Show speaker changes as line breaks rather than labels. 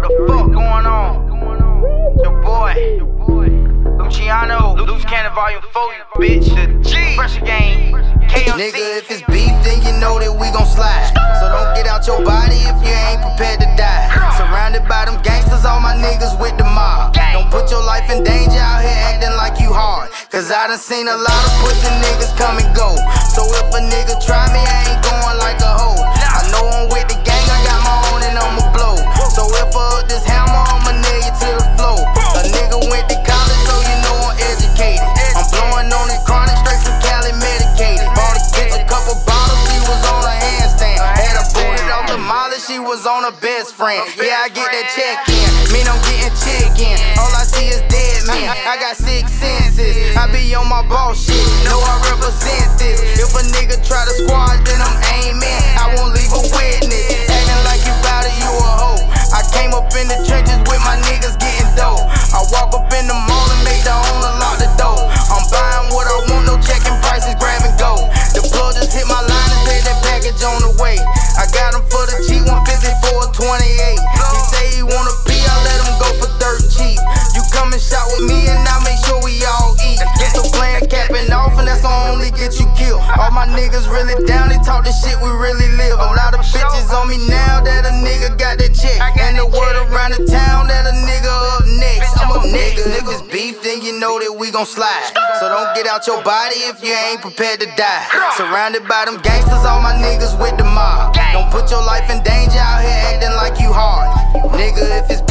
the fuck going on? Your boy, Luciano, Loose Cannon Volume 4, you bitch. The G, Pressure Game, KMC.
Nigga, if it's beef, then you know that we gon' slide. So don't get out your body if you ain't prepared to die. Surrounded by them gangsters, all my niggas with the mob. Don't put your life in danger out here acting like you hard. Cause I done seen a lot of pussy niggas come and go. So if a nigga try me, I ain't going like a hoe. I know I'm with the gang, I got my own and I'ma blow. So if I hook this hammer, I'ma nail you to the floor. A nigga went to college, so you know I'm educated. I'm blowing on it chronic, straight from Cali, medicated. Bought a bitch a couple bottles, she was on a handstand. Had her booted off the molly, she was on her best friend. Yeah, I get that check in, mean I'm getting chicken. All I see is dead men, I got 6 senses. I be on my boss shit, know I represent this. If a nigga try to squad, then I'm aiming. I won't leave a witness, acting like you bout it, you a hoe. I came up in the trenches with my niggas getting dope. I walk up in the mall and make the owner lock the door. I'm buying what I want, no checking prices, grab and go. The plug just hit my line and said that package on the way. I got him for the G150 for a 28. He say he wanna pee, I let him go for dirt cheap. You come and shot with me and I make sure we all eat. Get the plan capping off and that's gonna only get you killed. All my niggas really down, they talk the shit we really live. A lot of bitches on me now that a nigga got that check. And the word around the town that a nigga up next. I'm a nigga, if it's beef then you know that we gon' slide. So don't get out your body if you ain't prepared to die. Surrounded by them gangsters, all my niggas with the mob. Don't put your life in danger out here acting like you hard. Nigga, if it's